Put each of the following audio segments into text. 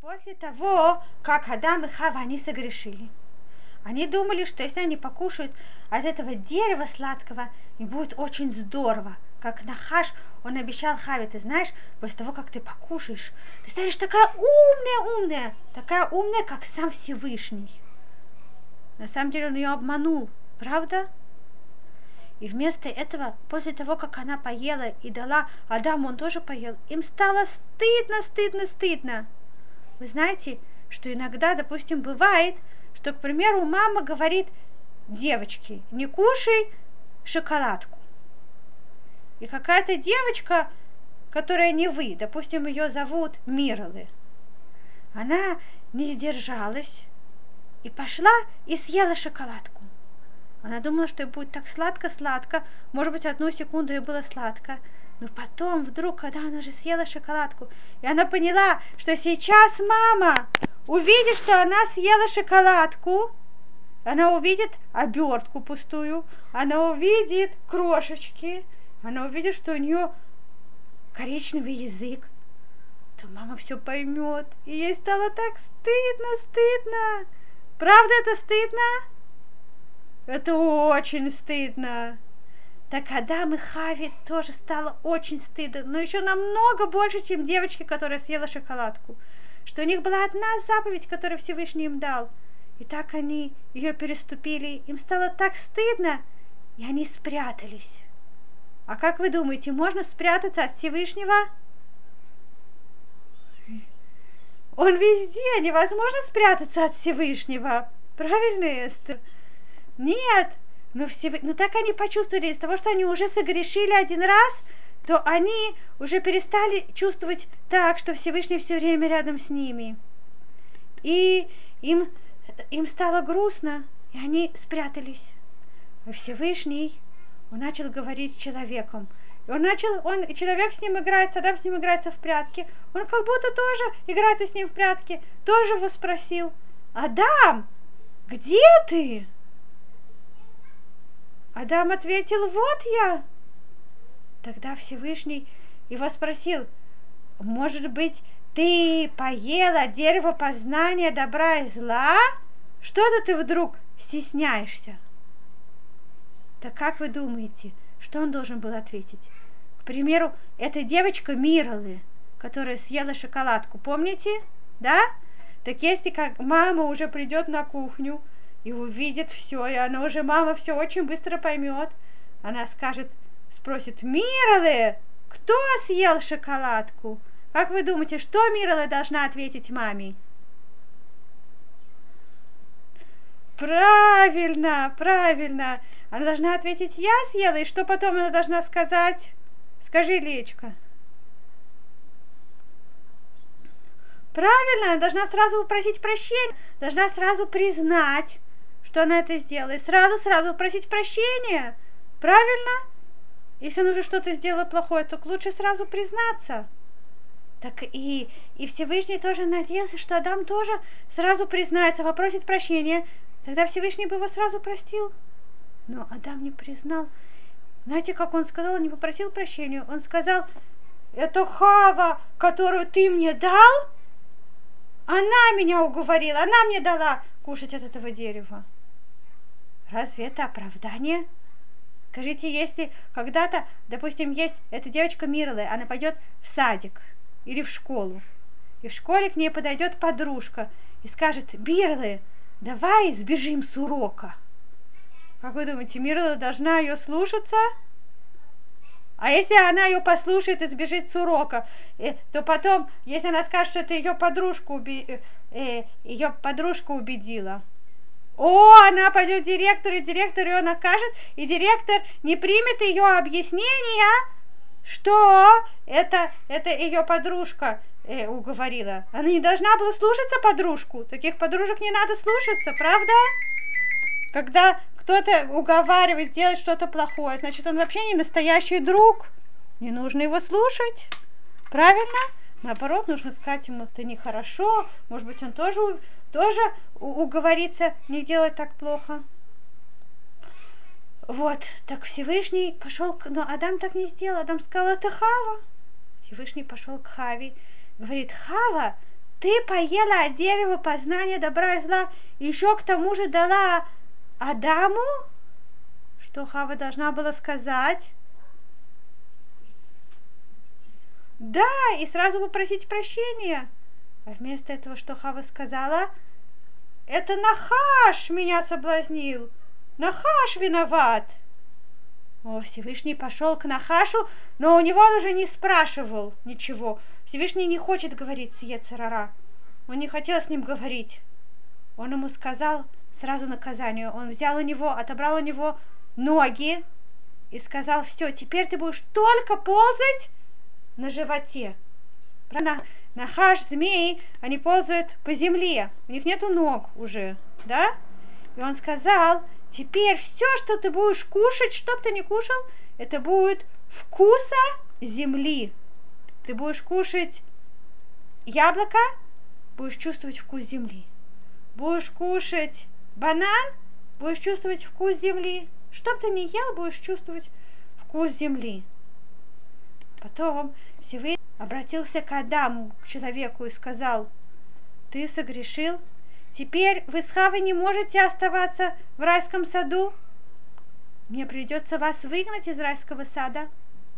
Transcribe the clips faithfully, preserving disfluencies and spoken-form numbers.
После того, как Адам и Хава, они согрешили, они думали, что если они покушают от этого дерева сладкого, им будет очень здорово. Как Нахаш, он обещал Хаве, ты знаешь, после того, как ты покушаешь, ты станешь такая умная-умная, такая умная, как сам Всевышний. На самом деле он ее обманул, правда? И вместо этого, после того, как она поела и дала Адаму, он тоже поел, им стало стыдно, стыдно, стыдно. Вы знаете, что иногда, допустим, бывает, что, к примеру, мама говорит девочке, не кушай шоколадку. И какая-то девочка, которая не вы, допустим, ее зовут Миралы, она не сдержалась и пошла и съела шоколадку. Она думала, что ей будет так сладко-сладко, может быть, одну секунду ей было сладко, но потом вдруг, когда она уже съела шоколадку, и она поняла, что сейчас мама увидит, что она съела шоколадку, она увидит обертку пустую, она увидит крошечки, она увидит, что у нее коричневый язык, то мама все поймет, и ей стало так стыдно, стыдно. Правда это стыдно? Это очень стыдно. Так Адам и Хаве тоже стало очень стыдно, но еще намного больше, чем девочке, которая съела шоколадку. Что у них была одна заповедь, которую Всевышний им дал. И так они ее переступили, им стало так стыдно, и они спрятались. А как вы думаете, можно спрятаться от Всевышнего? Он везде, невозможно спрятаться от Всевышнего. Правильно, Эстер? Нет. Но, все, но так они почувствовали, из-за того, что они уже согрешили один раз, то они уже перестали чувствовать так, что Всевышний все время рядом с ними. И им, им стало грустно, и они спрятались. А Всевышний, он начал говорить с человеком. И он начал, он, и человек с ним играется, Адам с ним играется в прятки. Он как будто тоже играется с ним в прятки. Тоже его спросил: Адам, где ты? Адам ответил: вот я. Тогда Всевышний его спросил: может быть, ты поела дерево познания добра и зла? Что-то ты вдруг стесняешься? Так как вы думаете, что он должен был ответить? К примеру, эта девочка Миралы, которая съела шоколадку, помните? Да? Так если как мама уже придет на кухню и увидит все, и она уже, мама все очень быстро поймет, она скажет, спросит: Миралы, кто съел шоколадку? Как вы думаете, что Мирала должна ответить маме? Правильно, правильно. Она должна ответить: я съела. И что потом она должна сказать? Скажи, Лечка. Правильно, она должна сразу попросить прощения, должна сразу признать, что она это сделала, и сразу-сразу просить прощения. Правильно? Если она уже что-то сделала плохое, то лучше сразу признаться. Так и, и Всевышний тоже надеялся, что Адам тоже сразу признается, попросит прощения. Тогда Всевышний бы его сразу простил. Но Адам не признал. Знаете, как он сказал? Он не попросил прощения. Он сказал: это Хава, которую ты мне дал, она меня уговорила, она мне дала кушать от этого дерева. Разве это оправдание? Скажите, если когда-то, допустим, есть эта девочка Миралы, она пойдет в садик или в школу, и в школе к ней подойдет подружка и скажет: Миралы, давай сбежим с урока. Как вы думаете, Мирала должна ее слушаться? А если она ее послушает и сбежит с урока, то потом, если она скажет, что это ее подружка, уби... ее подружка убедила, о, она пойдет к директору, и директор ее накажет, и директор не примет ее объяснения, что это, это ее подружка э, уговорила. Она не должна была слушаться подружку. Таких подружек не надо слушаться, правда? Когда кто-то уговаривает сделать что-то плохое, значит, он вообще не настоящий друг. Не нужно его слушать. Правильно? Наоборот, нужно сказать ему: это нехорошо. Может быть, он тоже, тоже уговорится не делать так плохо. Вот, так Всевышний пошел, к... но Адам так не сделал. Адам сказал: это Хава. Всевышний пошел к Хаве, говорит: Хава, ты поела от дерева познания добра и зла, и еще к тому же дала Адаму? Что Хава должна была сказать? Да, и сразу попросить прощения. А вместо этого, что Хава сказала? Это Нахаш меня соблазнил. Нахаш виноват. О, Всевышний пошел к Нахашу, но у него он уже не спрашивал ничего. Всевышний не хочет говорить с Йецер ара. Он не хотел с ним говорить. Он ему сказал сразу наказание. Он взял у него, отобрал у него ноги и сказал: все, теперь ты будешь только ползать на животе. Правильно? Нахаш, змеи, они ползают по земле. У них нету ног уже, да? И он сказал: теперь все, что ты будешь кушать, что бы ты ни кушал, это будет вкуса земли. Ты будешь кушать яблоко, будешь чувствовать вкус земли. Будешь кушать банан, будешь чувствовать вкус земли. Что бы ты ни ел, будешь чувствовать вкус земли. Потом Всевышний обратился к Адаму, к человеку, и сказал: ты согрешил, теперь вы с Хавой не можете оставаться в райском саду. Мне придется вас выгнать из райского сада.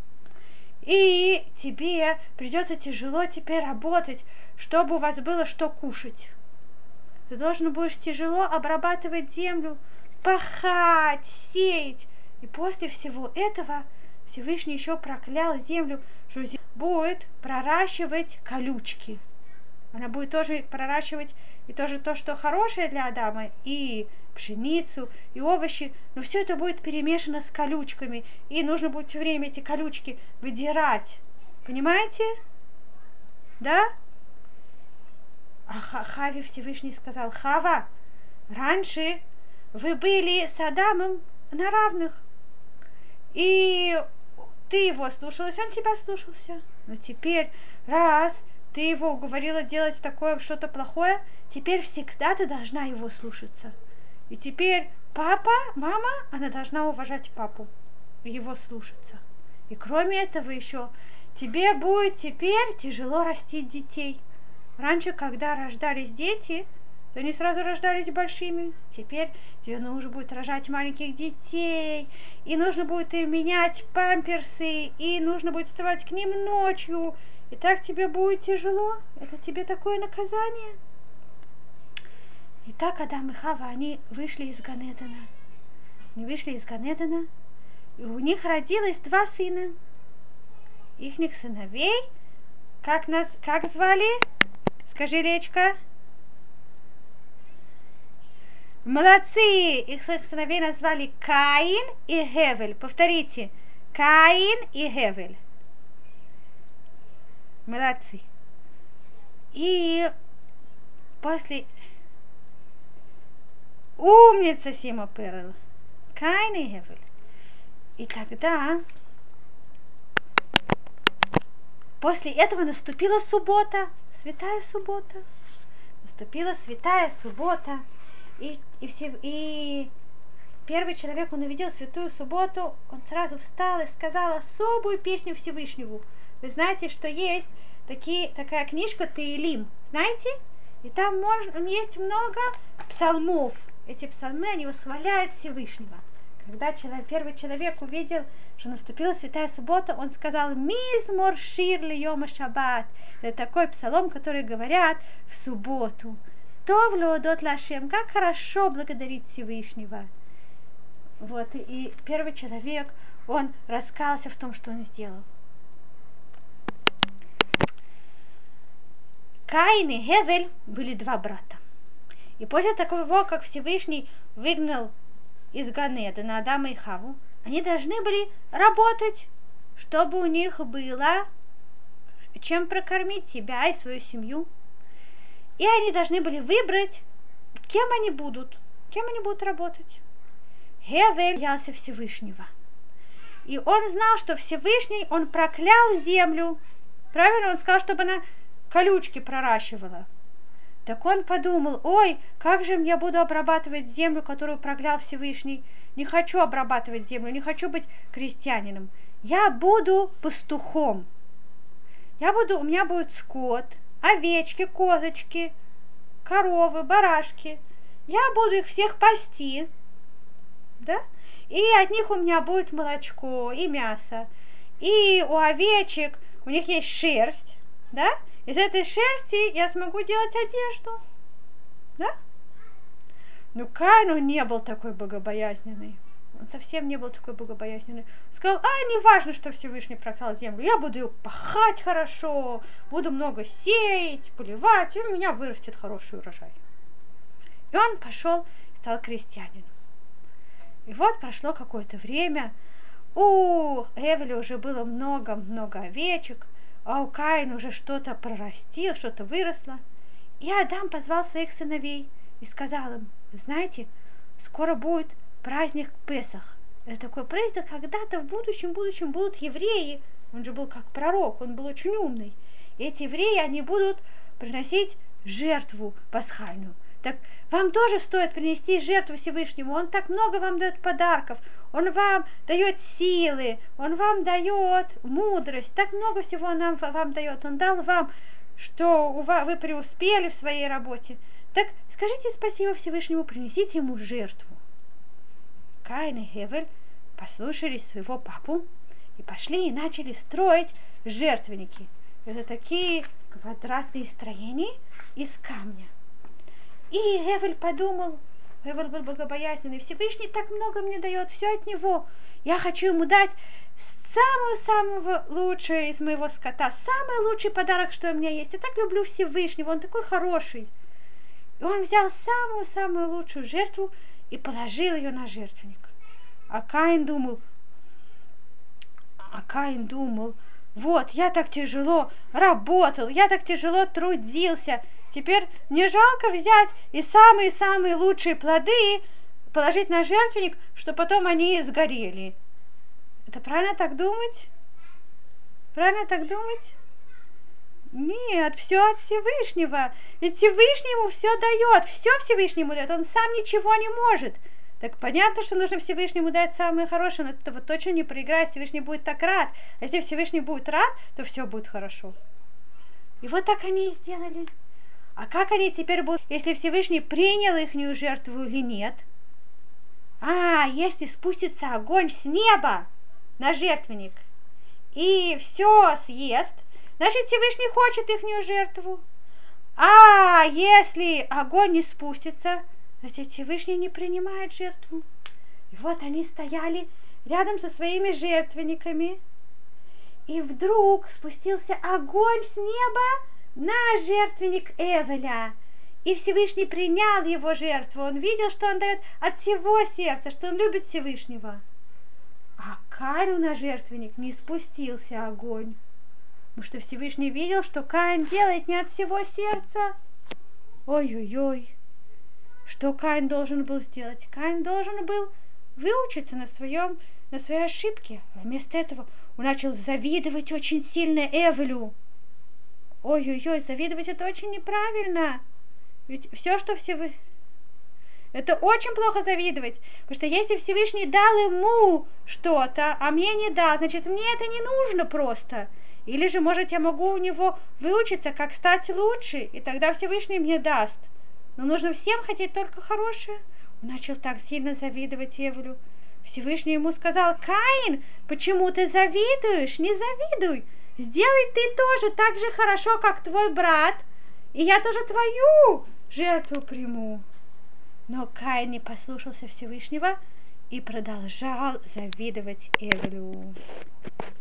И тебе придется тяжело теперь работать, чтобы у вас было что кушать. Ты должен будешь тяжело обрабатывать землю, пахать, сеять. И после всего этого Всевышний еще проклял землю, что земля будет проращивать колючки. Она будет тоже проращивать и тоже то, что хорошее для Адама, и пшеницу, и овощи, но все это будет перемешано с колючками, и нужно будет все время эти колючки выдирать. Понимаете? Да? А Хаве Всевышний сказал: Хава, раньше вы были с Адамом на равных, и ты его слушалась, он тебя слушался. Но теперь, раз ты его уговорила делать такое что-то плохое, теперь всегда ты должна его слушаться. И теперь папа, мама, она должна уважать папу, его слушаться. И кроме этого еще, тебе будет теперь тяжело растить детей. Раньше, когда рождались дети, то они сразу рождались большими. Теперь тебе нужно будет рожать маленьких детей, и нужно будет им менять памперсы, и нужно будет вставать к ним ночью. И так тебе будет тяжело. Это тебе такое наказание. И так Адам и Хава, они вышли из Ганедана. Они вышли из Ганедана, и у них родилось два сына. Ихних сыновей, как нас, как звали? Скажи, Речка. Молодцы! Их сыновей назвали Каин и Хевель. Повторите. Каин и Хевель. Молодцы. И после... Умница, Сима Перл. Каин и Хевель. И тогда... После этого наступила суббота. Святая суббота. Наступила святая суббота. И, и, все, и первый человек, он увидел святую субботу, он сразу встал и сказал особую песню Всевышнему. Вы знаете, что есть такие, такая книжка Теилим, знаете? И там можно, есть много псалмов. Эти псалмы, они восхваляют Всевышнего. Когда человек, первый человек увидел, что наступила святая суббота, он сказал: «Мизмор шир льома шаббат». Это такой псалом, который говорят в субботу. «Тов леодот лашем», как хорошо благодарить Всевышнего. Вот, и, и первый человек, он раскаялся в том, что он сделал. Каин и Хевель были два брата. И после такого, как Всевышний выгнал из Ганедана Адама и Хаву, они должны были работать, чтобы у них было чем прокормить себя и свою семью. И они должны были выбрать, кем они будут, кем они будут работать. Хевель боялся Всевышнего. И он знал, что Всевышний, он проклял землю. Правильно, он сказал, чтобы она колючки проращивала. Так он подумал: ой, как же я буду обрабатывать землю, которую проклял Всевышний. Не хочу обрабатывать землю, не хочу быть крестьянином. Я буду пастухом. Я буду, у меня будет скот, овечки, козочки, коровы, барашки. Я буду их всех пасти, да? И от них у меня будет молочко и мясо. И у овечек у них есть шерсть, да? Из этой шерсти я смогу делать одежду, да? Но Каин, он не был такой богобоязненный. Он совсем не был такой богобоязненный. Сказал, а, не важно, что Всевышний проклял землю. Я буду ее пахать хорошо, буду много сеять, поливать, и у меня вырастет хороший урожай. И он пошел и стал крестьянином. И вот прошло какое-то время. У Эвеля уже было много-много овечек, а у Каина уже что-то прорастило, что-то выросло. И Адам позвал своих сыновей и сказал им, знаете, скоро будет праздник Песах. Это такой праздник, когда-то в будущем, будущем будут евреи. Он же был как пророк, он был очень умный. И эти евреи, они будут приносить жертву пасхальную. Так вам тоже стоит принести жертву Всевышнему. Он так много вам дает подарков. Он вам дает силы, он вам дает мудрость. Так много всего он нам, вам дает. Он дал вам, что вы преуспели в своей работе. Так скажите спасибо Всевышнему, принесите ему жертву. Каин и Хевель послушались своего папу и пошли и начали строить жертвенники. Это такие квадратные строения из камня. И Хевель подумал, Хевель был богобоязненный, Всевышний так много мне дает, все от него. Я хочу ему дать самого-самого лучшего из моего скота, самый лучший подарок, что у меня есть. Я так люблю Всевышнего, он такой хороший. И он взял самую-самую лучшую жертву и положил ее на жертвенник. А Каин думал, а Каин думал, вот, я так тяжело работал, я так тяжело трудился, теперь мне жалко взять и самые-самые лучшие плоды положить на жертвенник, что потом они сгорели. Это правильно так думать? Правильно так думать? Нет, все от Всевышнего. Ведь Всевышний ему все дает, все Всевышнему дает, он сам ничего не может. Так понятно, что нужно Всевышнему дать самое хорошее, но это вот точно не проиграть, Всевышний будет так рад. А если Всевышний будет рад, то все будет хорошо. И вот так они и сделали. А как они теперь будут, если Всевышний принял ихнюю жертву или нет? А, если спустится огонь с неба на жертвенник и все съест, значит Всевышний хочет ихнюю жертву. А если огонь не спустится, значит Всевышний не принимает жертву. И вот они стояли рядом со своими жертвенниками, и вдруг спустился огонь с неба на жертвенник Эвеля. И Всевышний принял его жертву. Он видел, что он дает от всего сердца, что он любит Всевышнего. А Каину на жертвенник не спустился огонь. Потому что Всевышний видел, что Каин делает не от всего сердца. Ой-ой-ой. Что Каин должен был сделать? Каин должен был выучиться на, своем, на своей ошибке. А вместо этого он начал завидовать очень сильно Эвелю. Ой-ой-ой, завидовать это очень неправильно. Ведь все, что Всевышний... Это очень плохо завидовать. Потому что если Всевышний дал ему что-то, а мне не дал, значит, мне это не нужно просто. Или же, может, я могу у него выучиться, как стать лучше, и тогда Всевышний мне даст. Но нужно всем хотеть только хорошее. Он начал так сильно завидовать Эвелю. Всевышний ему сказал: Каин, почему ты завидуешь? Не завидуй. Сделай ты тоже так же хорошо, как твой брат, и я тоже твою жертву приму. Но Каин не послушался Всевышнего и продолжал завидовать Эвелю.